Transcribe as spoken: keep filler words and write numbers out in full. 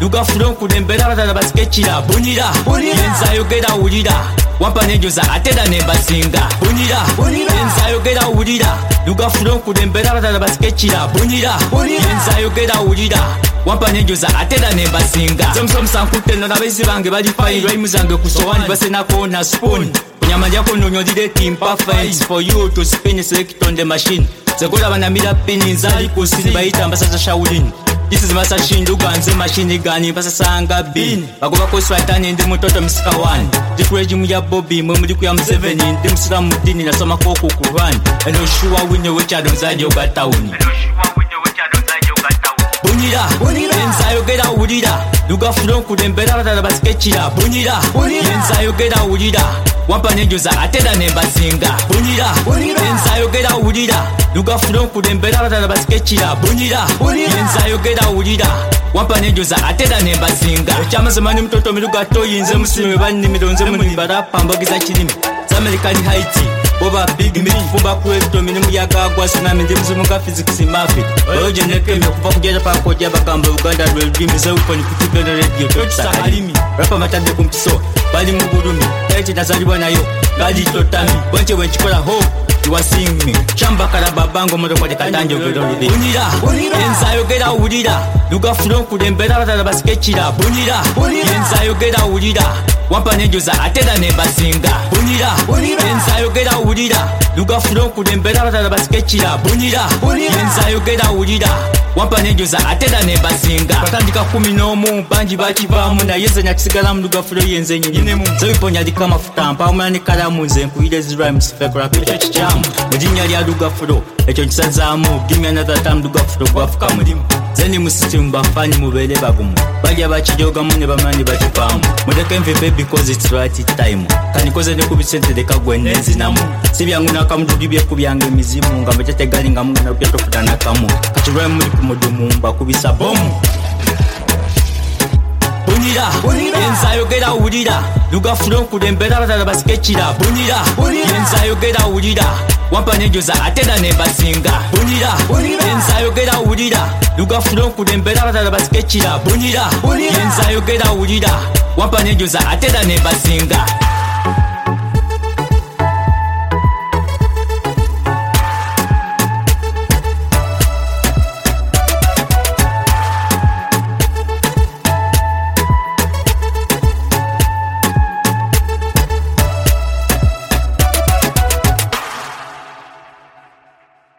lugafuro nkulembera abalala basikekira bunira enzayogera wulira wampa nenjoza atera nembasinga bunira enzayogera wulira lugafuro nkulembera abalala basikekira bunira enzayogera wulira wampa nenjoza atera nembasinga zomusomusa nkuteno n'abayizi bange bali fine rhyme zange ku sowani basenako na spoon kunyama lyako nonyolire timperfect for you to spin select on the machine zekola banamira pini nzali kusiri bayita mbasaza shaulin This is Master Shin Luganze machine gun basasanga bin bagoba ko swatani ndi mutoto msika one dikweji mu ya Bobby mwe muri ku ya seven ndi musira mu dini na soma ko ku Quran eno shuwa winyo wecha donzaje ogatauni eno shuwa winyo wecha donzaje ogatauni bunira enzayogera wulira lugafuro nkulembera abalala basikekira bunira enzayogera wulira wampa nenjoza atera nembasinga bunira enzayogera wulira lugafuro nkulembera abalala basikekira bunira enzayogera wulira wampa nenjoza atera nembasinga ekyamazima mutoto miruga toyinze musime bannimiro nze mulimbala pambogiza kirimi z'amerikani haiti boba big mifumba kweto minimu yagagwa tsunami ndi mzimu ka physics mafi oje nekeme kuva kugera pa koja bakamba Uganda rwimi ze ukoni kutibeno radio totsa alimi rapa matande kumtiso bali mu bulumi eti nazalibwa nayo gali totami bonche wenchikola ho you are seeing me chamba kala babango moto kwa katanjo gedolide bunira enzayogera wulira lugafuro nkulembera abalala basikekira bunira enzayogera wulira wampa nenjoza atera nembasinga bunira enzayogera wulira lugafuro nkulembera abalala basikekira bunira enzayogera wulira wampa nenjoza atera nembasinga patandika kumi n'omu banji bakivaamu naye nze nyakisigala mu lugafuro yenze nyenyinemu zebiponya lika mafuta mpawumula ne kalamu nze nkuyire zirhymes fekora ekyo kikyamu mu linnya lya lugafuro ekyo nkisazaamu give me another time lugafuro gwafuka mulimu zeni mu system bafani mubeere bagumu balya bakijogamu ne bamani bakivaamu muleke nvive because it's right time kanikoze ne kubisente leka gwe nenzinamu si byangu nakamududi byekubyange emizimu nga mbetetegali nga mungana byatofuta nakamu katirwe muri ku mudumu mbakubisa bomu bunira enzayogera wulira lugafuro nkulembera abalala basikekira bunira enzayogera wulira wampa nenjoza atera nembasinga bunira enzayogera wulira lugafuro nkulembera abalala basikekira bunira enzayogera wulira wampa nenjoza atera nembasinga